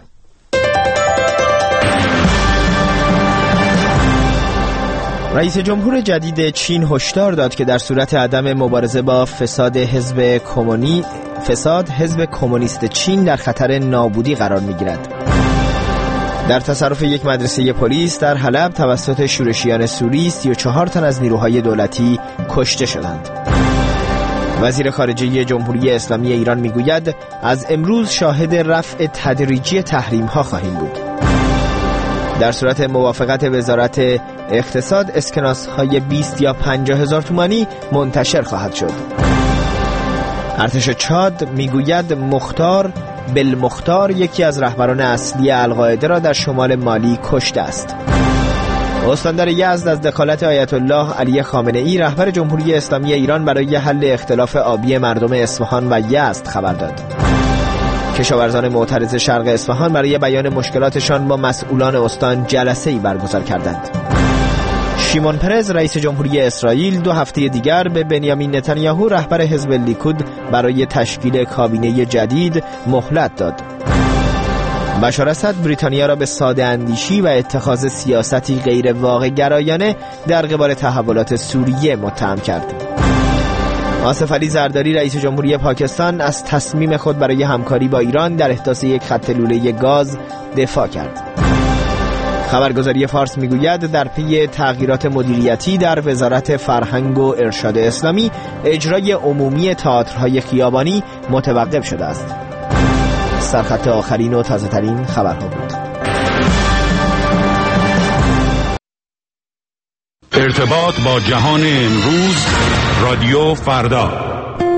Speaker 1: رئیس جمهور جدید چین هشدار داد که در صورت عدم مبارزه با فساد حزب کمونی فساد حزب کمونیست چین در خطر نابودی قرار میگیرد. در تصرف یک مدرسه پلیس در حلب توسط شورشیان سوری سی و چهار تن از نیروهای دولتی کشته شدند. وزیر خارجه جمهوری اسلامی ایران میگوید از امروز شاهد رفع تدریجی تحریم ها خواهیم بود. در صورت موافقت وزارت اقتصاد اسکناس های بیست یا پنجاه هزار تومانی منتشر خواهد شد. ارتش چاد میگوید مختار بالمختار یکی از رهبران اصلی القاعده را در شمال مالی کشته است. استاندار یزد از دخالت آیت الله علی خامنه ای رهبر جمهوری اسلامی ایران برای حل اختلاف آبی مردم اصفهان و یزد خبر داد. کشاورزان معترض شرق اصفهان برای بیان مشکلاتشان با مسئولان استان جلسه‌ای برگزار کردند. شیمون پرز رئیس جمهوری اسرائیل دو هفته دیگر به بنیامین نتانیاهو رهبر حزب لیکود برای تشکیل کابینه جدید مهلت داد. بشار اسد بریتانیا را به ساده اندیشی و اتخاذ سیاستی غیر واقع گرایانه در قبال تحولات سوریه متهم کرد. آصف علی زرداری رئیس جمهوری پاکستان از تصمیم خود برای همکاری با ایران در احداث یک خط لوله گاز دفاع کرد. خبرگزاری فارس میگوید در پی تغییرات مدیریتی در وزارت فرهنگ و ارشاد اسلامی اجرای عمومی تئاترهای خیابانی متوقف شده است. سرخط آخرین و تازه ترین خبرها بود.
Speaker 5: ارتباط با جهان امروز، رادیو فردا.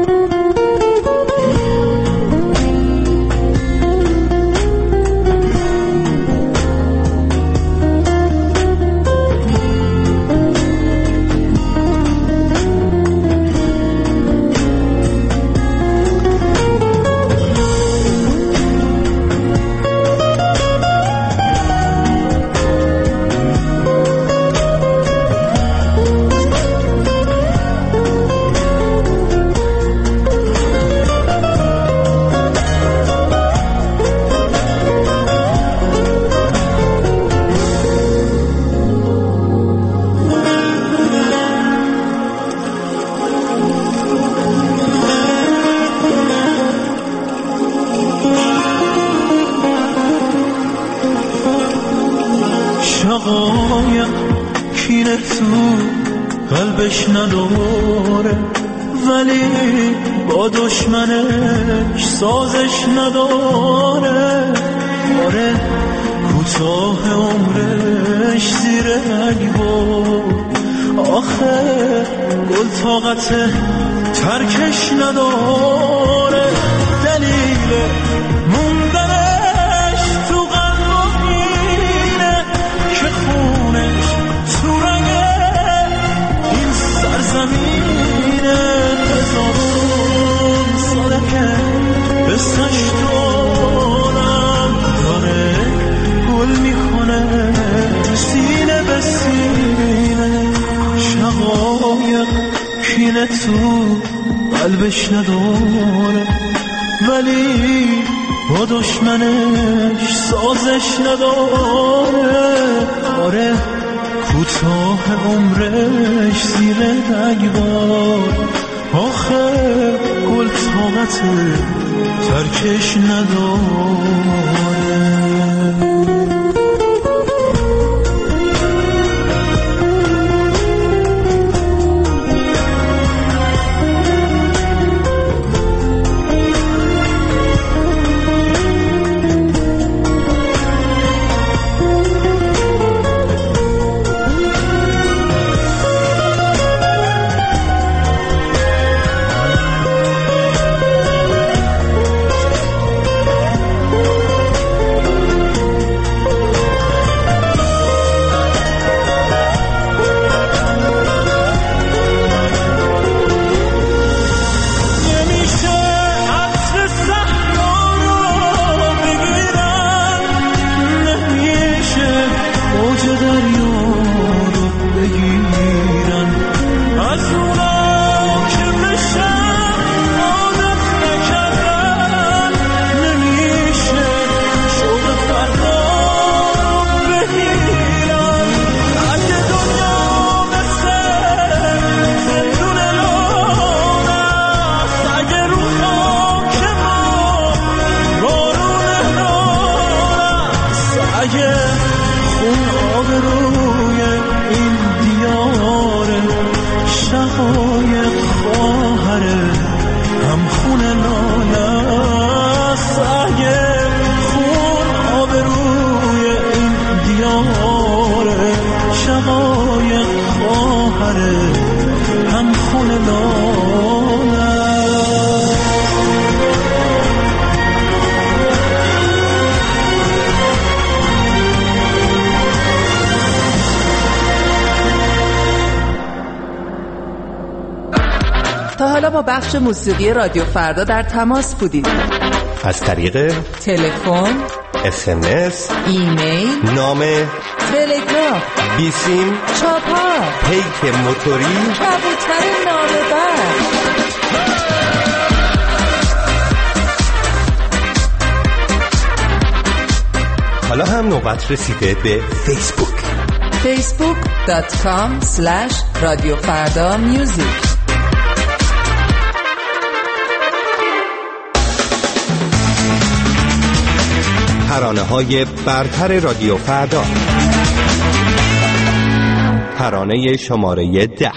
Speaker 10: کینه تو قلبش نداره، ولی با دشمنش سازش نداره. آره کوتاه عمرش زیر رنگ بود، آخه گل طاقت ترکش نداره. دلیل موندنش تو قلب اینه که خونش تو رنگ این سرزمینه. هزارون ساله که بسش دارم داره گل میکنه سینه به سینه. شقایق کینه تو قلبش نداره، ولی با دشمنش سازش نداره. آره کوتاه عمرش زیر رگبار، آخه گل طاقت ترکش نداره.
Speaker 11: تا حالا با بخش موسیقی رادیو فردا در تماس بودید؟
Speaker 12: از طریق
Speaker 11: تلفن،
Speaker 12: اس ام اس،
Speaker 11: ایمیل،
Speaker 12: نامه،
Speaker 11: تلگراف،
Speaker 12: بیسیم،
Speaker 11: چاپار،
Speaker 12: پیک موتوری،
Speaker 11: کبوتر نامه‌بر.
Speaker 12: حالا هم نوبت رسیده به فیسبوک.
Speaker 11: فیسبوک دات کام اسلش رادیو فردا میوزیک.
Speaker 12: ترانه‌های برتر رادیو فردا. ترانه شماره ده.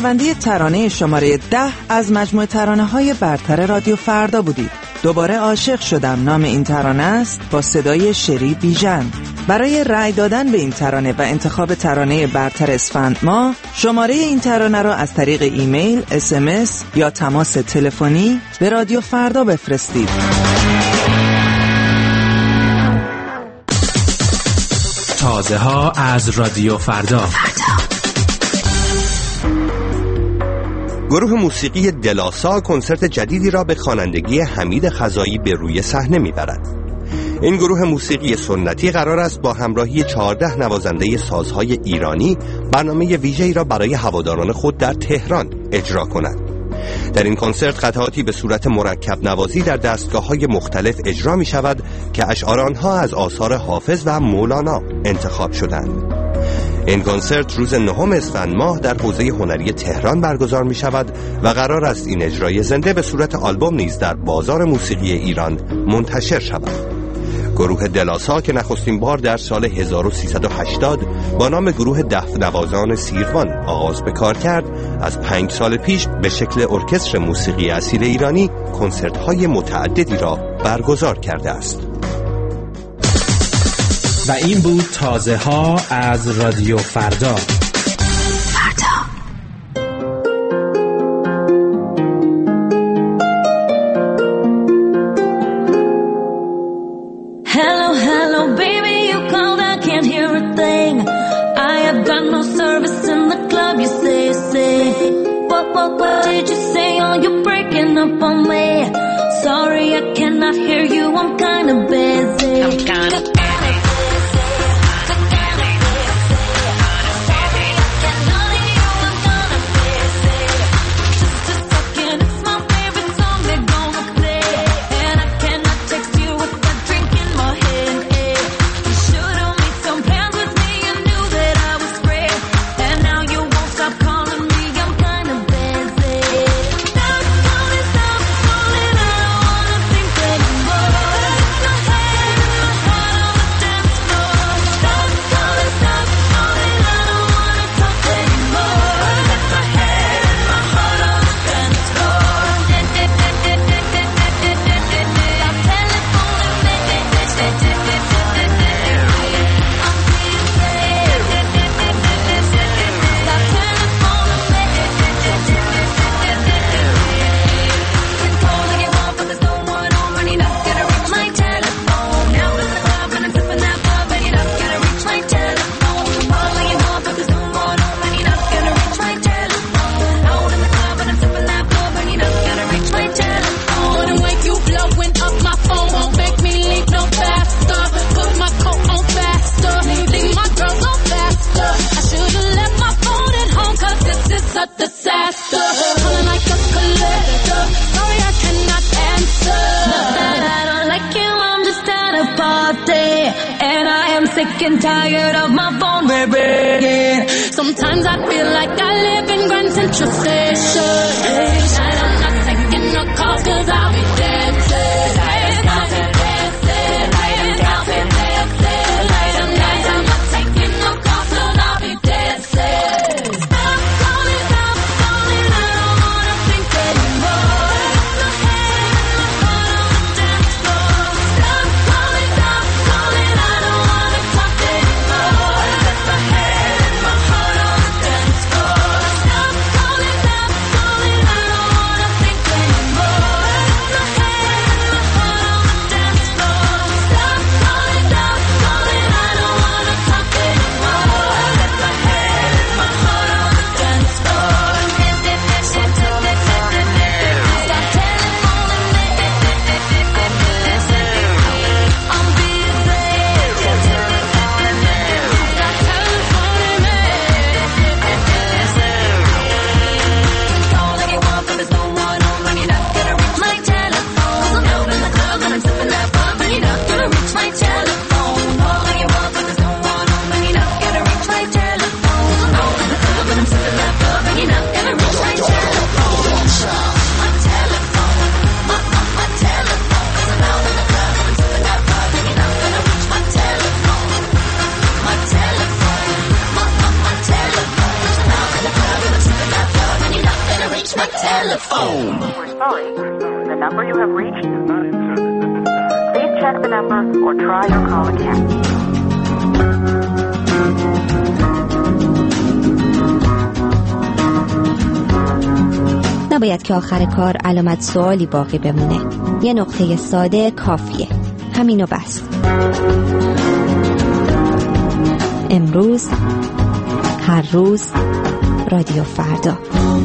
Speaker 11: شنونده ترانه شماره ده از مجموعه ترانه‌های برتر رادیو فردا بودید. دوباره عاشق شدم نام این ترانه است، با صدای شری بیژن. برای رأی دادن به این ترانه و انتخاب ترانه برتر اسفند ماه، شماره این ترانه را از طریق ایمیل، اس ام اس یا تماس تلفنی به رادیو فردا بفرستید.
Speaker 13: تازه ها از رادیو فردا.
Speaker 12: گروه موسیقی دلاسا کنسرت جدیدی را به خوانندگی حمید خزایی به روی صحنه میبرد. این گروه موسیقی سنتی قرار است با همراهی چهارده نوازنده سازهای ایرانی برنامه ویژه‌ای را برای هواداران خود در تهران اجرا کند. در این کنسرت قطعاتی به صورت مرکب نوازی در دستگاه‌های مختلف اجرا می شود که اشعار آنها از آثار حافظ و مولانا انتخاب شدند. این کنسرت روز نهم اسفند ماه در حوزه هنری تهران برگزار می شود و قرار است این اجرای زنده به صورت آلبوم نیز در بازار موسیقی ایران منتشر شود. گروه دلاسا که نخستین بار در سال هزار و سیصد و هشتاد با نام گروه دف نوازان سیروان آغاز به کار کرد، از پنج سال پیش به شکل ارکستر موسیقی اصیل ایرانی کنسرت‌های متعددی را برگزار کرده است.
Speaker 13: و این بود تازه ها از رادیو فردا.
Speaker 14: Hello, hello, baby, you called, I can't hear a thing. I have got no service in the club, you say, say. What, what, what did you say? Oh, you're breaking up on me. Sorry, I cannot hear you, I'm kinda busy. I'm kinda busy. Sick and tired of my phone ringing. Sometimes I feel like I live in Grand Central Station. Tonight I'm not taking no calls 'cause I'll be dancing. Dancing, dancing, dancing, dancing, dancing. Tonight I'm not taking no calls 'cause I'll be dancing. Stop calling, stop calling, I don't wanna think anymore. My head and my heart on the dance floor. Stop calling, stop calling, I don't wanna talk anymore. My head and my heart on the dance floor. Stop calling, stop calling, I don't wanna think telephone.
Speaker 15: We're sorry. The number you have reached is not in service. Please check the number or try your call again.
Speaker 16: نباید که آخر کار علامت سوالی باقی بمونه. یه نقطه ساده کافیه. همینو بس. امروز، هر روز، رادیو فردا.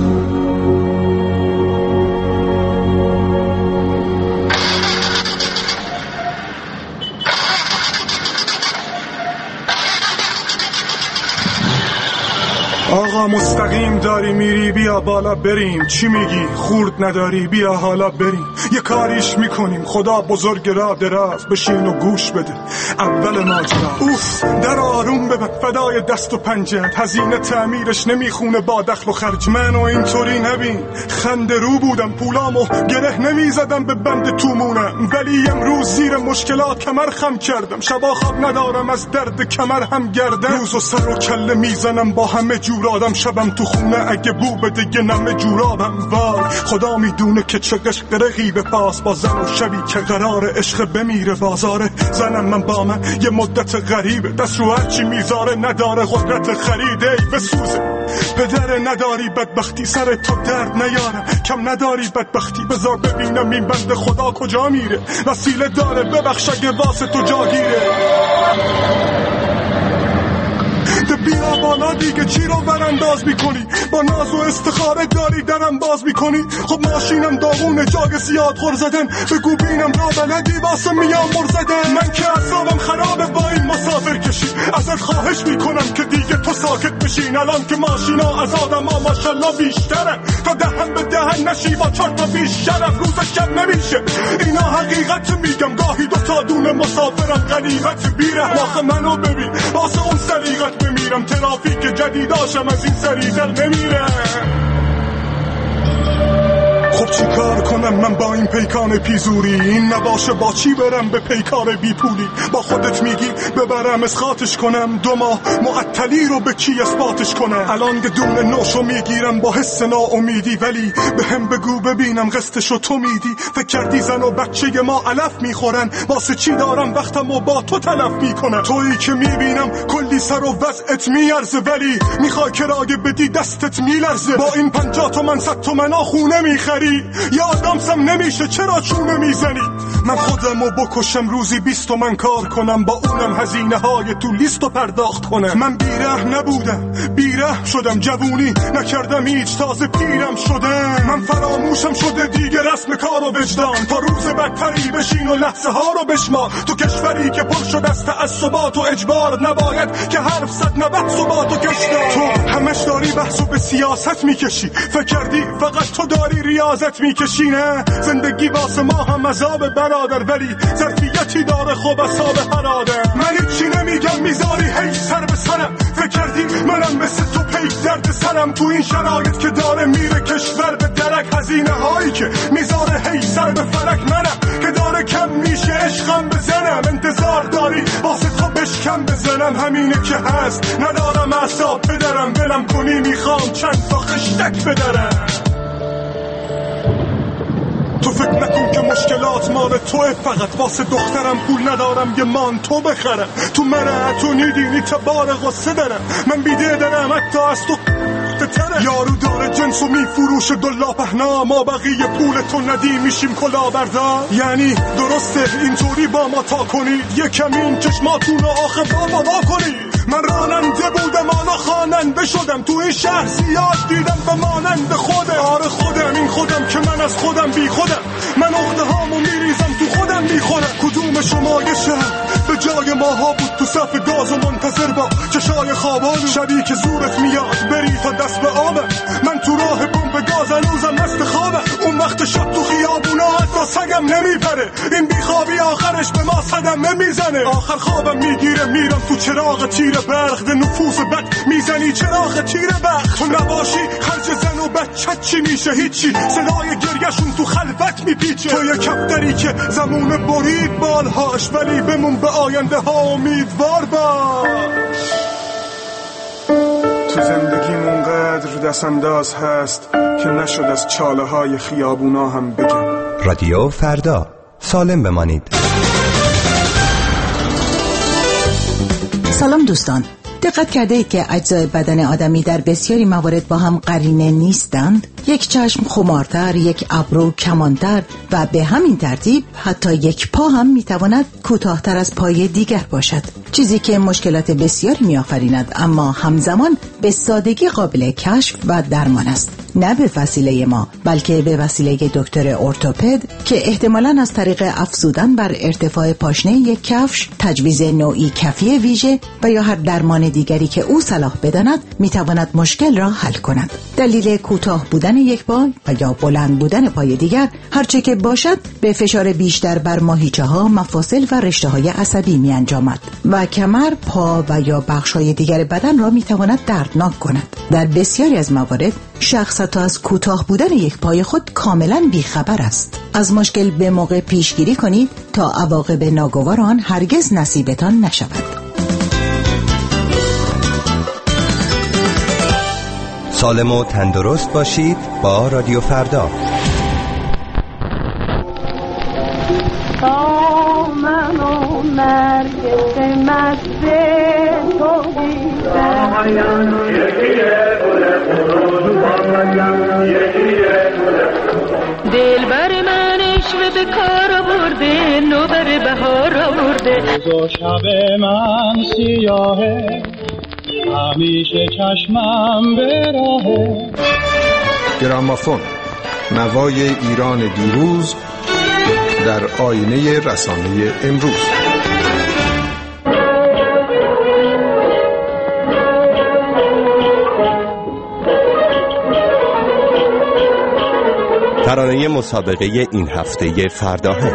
Speaker 17: آقا مستقیم داری میری بیا بالا بریم. چی میگی خورد نداری بیا حالا بریم. یه کاریش میکنیم خدا بزرگ را دراز. بشین و گوش بده اول ماجرا. اوف در آروم ببن فدای دست و پنجت. هزینه تعمیرش نمیخونه با دخل و خرج. منو اینطوری نبین خنده رو بودم پولامو گره نمیزدم به بند تومونم. ولی امروز زیر مشکلات کمر خم کردم. شبا خواب ندارم از درد کمر هم گردم. روز و سر و کله میزنم با همه جور آدم. شبم تو خونه اگه بو بده یه نمه جورابم. وای خدا میدونه که چه قشقرقی به پاس با زن و شبی که قرار عشق بمیره بازاره. زنم من با من یه مدت غریبه دست رو هرچی میذاره نداره قدرت خریده. ای بسوزه پدر نداری بدبختی سر تو درد نیاره. کم نداری بدبختی بذار ببینم این بنده خدا کجا میره. وسیله داره ببخش اگه واسه تو جاگیره. بیا بالا دیگه چی رو برانداز میکنی؟ با ناز و استخاره داری درم باز میکنی. خب ماشینم داغونه جاگ زیاد خور زدن. بگو بینم را بلدی واسه میام مر زدن. من که اصابم خرابه با این مسافر کشی. ازت خواهش میکنم که دیگه تو ساکت بشین. الان که ماشینا از آدم ها ماشالله بیشترن. تا دهن به دهن نشی با چار تا بیش شرف. روز شب نمیشه اینا حقیقت میگم. گاهی دو تا دونه مسافرم غنیمت بیره. واقع منو ببین واسه اون سلیقت بمیرم. ترافیک جدیداشم از این سریع‌تر نمیره. خب چی کار کنم من با این پیکان پیزوری؟ این نباشه با چی برم به پیکار بی پولی؟ با خودت میگی ببرم اسخاتش کنم. دو ماه معطلی رو به کی اثباتش کنم؟ الان دونه نوشو میگیرم با حس ناامیدی. ولی به هم بگو ببینم قسطشو تو میدی. فکر کردی زن و بچه ما علف میخورن؟ واسه چی دارم وقتمو با تو تلف میکنم؟ تویی که میبینم کلی سر و وضعت میارزه. ولی میخوای کرایه بدی دستت میلرزه. با این پنجاه تومن صد تومن خونه میخری. یا آدمسم نمیشه چرا چونه میزنی؟ من خودمو بکشم روزی بیست تومن کار کنم. با اونم هزینه های تو لیستو پرداخت کنم. من بیره نبودم بیره شدم. جوونی نکردم هیچ تازه پیرم شدم. من فراموشم شده دیگه رسم کار و وجدان. تا روز بدتری بشین و لحظه ها رو بشمار. تو کشوری که پر شده است تعصبات و اجبار. نباید که حرف صد نبت ثبات و کشدار. تو همش داری بحثو به سیاست میکشی. فکر کردی فقط تو داری ریاضت میکشی؟ نه زندگی واسه ما هم عذاب برادر. ولی ظرفیتی داره خوب حساب هر آدم. من چی نمیگم میذاری هی سر به سرم. فکر کردی منم مثل تو پیک درد سرم. تو این شرایط که داره میره کشور به درک. هزینه هایی که میذاره هی سر به فلک. منم که داره کم میشه عشقم بزنم. انتظار داری واسه تو بشکم بزنم. همینه که هست ندارم اعصاب بدرم. ولم کنی میخوام چند تا خشتک بدرم. تو فکر نکن که مشکلات مال توه. فقط واسه دخترم پول ندارم یه مانتو بخرم. تو مرعتو نیدینی تبار غصه دارم. من بیده دارم حتی از تو تره. یارو داره جنسو میفروشه دلا پهنا. ما بقیه پول تو ندیم میشیم کلا بردار. یعنی درسته اینطوری با ما تا کنید. یکم این چشماتونو آخه با ما با کنید. من راننده بودم آنا خواننده شدم. تو این شهر زیاد دیدم به مانند خودم. آره خودم این خودم که من از خودم بی خودم. من اخته هامو میریزم تو خودم میخورم. کدوم شما یه شهر به جای ماها بود تو صف گاز و منتظر با چشای خوابان. شبی که زورت میاد بری تا دست به آبم. من تو راه بمب گاز هنوزم مست خوابم. اون وقت شب تو خیابونا حتی سگم نمیپره. این بیخوابی آخرش به ما صدمه میزنه. آخر خوابم میگیره میرم تو چراغ تیر برق. ده نفوس بد میزنی چراغ تیر برق. تو نباشی خرج زن و بچه چی میشه؟ هیچی. صدای گریهشون تو خلوت میپیچه. تو یه کفتری که زمونه برید بالهاش. ولی بمون به آینده ها امیدوار باش. تو زندگیمون اینقدر دستانداز هست که نشد از چاله های خیابونا هم بگم.
Speaker 12: رادیو فردا، سالم بمانید.
Speaker 18: سلام دوستان، دقت کرده اید که اجزای بدن آدمی در بسیاری موارد با هم قرینه نیستند؟ یک چشم خمارتر، یک ابرو کمانتر و به همین ترتیب حتی یک پا هم میتواند کوتاهتر از پای دیگر باشد، چیزی که مشکلات بسیاری میآفریند اما همزمان به سادگی قابل کشف و درمان است. نه به وسیله ما بلکه به وسیله دکتر ارتوپد که احتمالاً از طریق افزودن بر ارتفاع پاشنه یک کفش، تجویز نوعی کفی ویژه و یا هر درمان دیگری که او صلاح بداند میتواند مشکل را حل کند. دلیل کوتاه بودن یک پای و یا بلند بودن پای دیگر هرچه که باشد به فشار بیشتر بر ماهیچه ها، مفاصل و رشته های عصبی می انجامد و کمر، پا و یا بخش های دیگر بدن را می تواند دردناک کند. در بسیاری از موارد شخص حتی از کوتاه بودن یک پای خود کاملا بیخبر است. از مشکل به موقع پیشگیری کنید تا عواقب ناگوار آن هرگز نصیبتان نشود.
Speaker 12: سالم و تندرست باشید با رادیو فردا.
Speaker 14: تا من و نرگس مست تو دیدم، دل بر من عشوه به کار آورده، نوبر بهار آورده.
Speaker 10: روز و شب من سیاهه، همیشه چشمم به راهه.
Speaker 4: گرامافون، نوای ایران دیروز در آینه رسانه امروز.
Speaker 12: ترانه مسابقه این هفته فرداهه.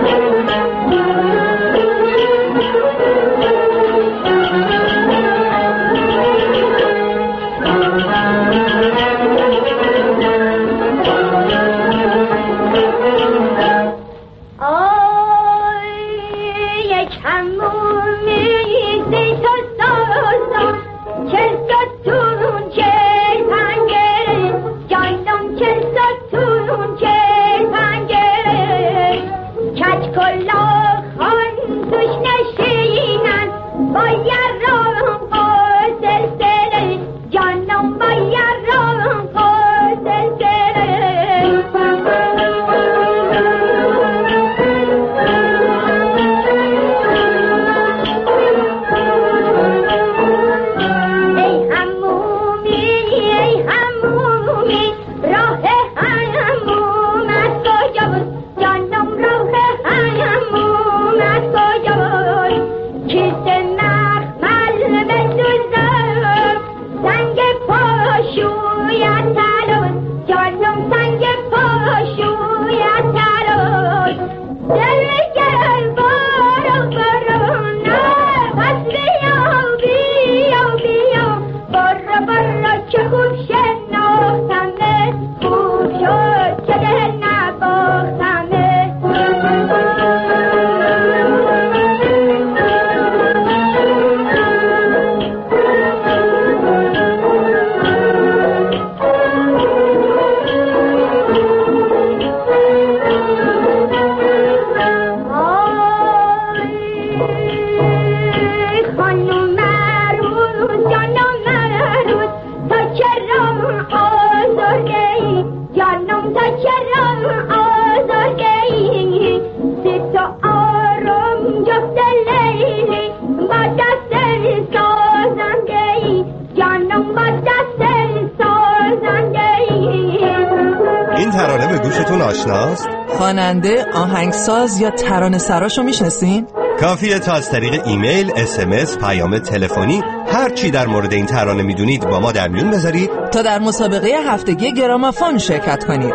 Speaker 11: خواننده، آهنگساز یا ترانه سراشو میشناسین؟
Speaker 12: کافیه تا از طریق ایمیل، اس ام اس، پیام تلفنی هر چی در مورد این ترانه میدونید با ما در میون بذارید
Speaker 11: تا در مسابقه هفتگی گرامافون شرکت کنید.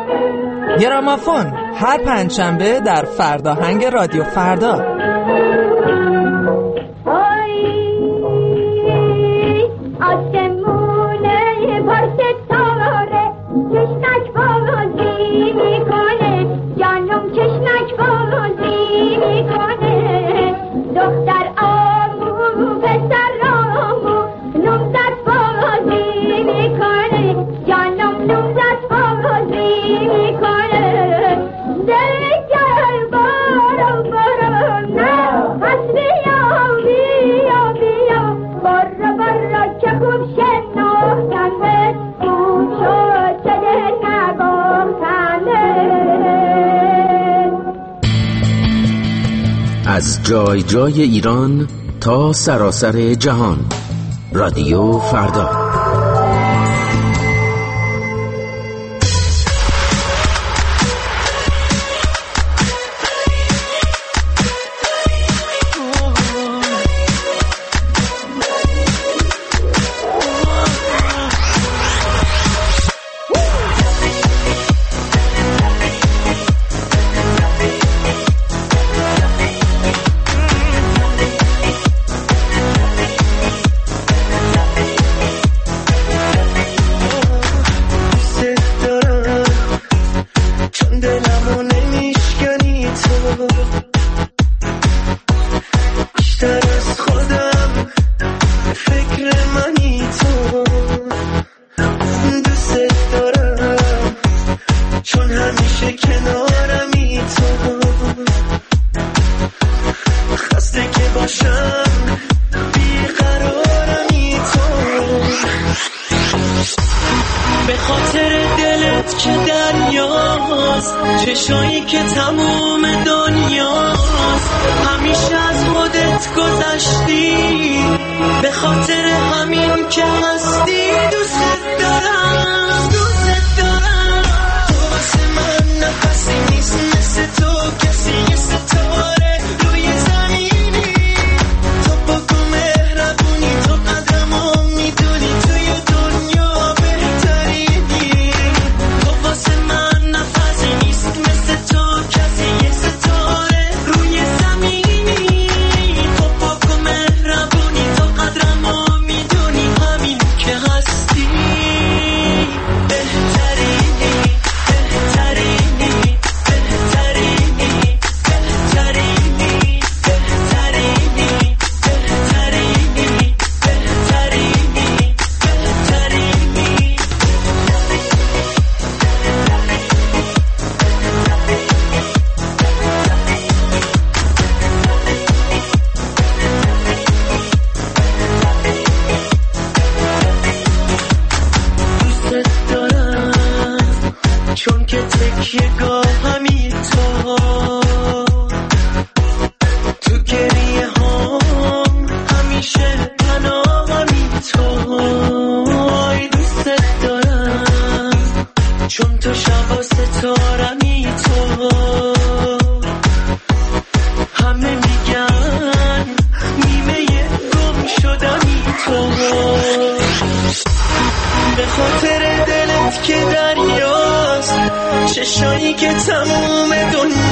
Speaker 11: گرامافون هر پنجشنبه در فرداهنگ رادیو فردا.
Speaker 14: دختر آمو پسر آمو نمزد بازی میکنه.
Speaker 19: از جای جای ایران تا سراسر جهان. رادیو فردا.
Speaker 20: چشایی که تموم دنیاست، همیشه از خودت گذشتی، به خاطر همین که هستی. دوست دارم دوست دارم، تو واسه من نفسی نیست مثل تو کسی، یه ستاره روی زمینی، تو بگو مهربونی، تو قدرمو میدونی، توی دنیا بهترینی، تو واسه من نفسی نیست مثل تو کسی، یه ستاره روی زمینی، تو بگو مهربونی، تو قدرمو میدونی، همین که هستی بهترینی بهترینی بهترینی بهترینی بهترینی بهترینی بهترینی دوست دارم، چون که تکیه گاه همی تو، تو گریه هم همیشه پناه همی تو. ای دوست دارم، چون تو شب و ستارمی تو، همه میگن نیمه گم شدنی تو، به خاطر دلت که دریاست، چشایی که تموم دنیا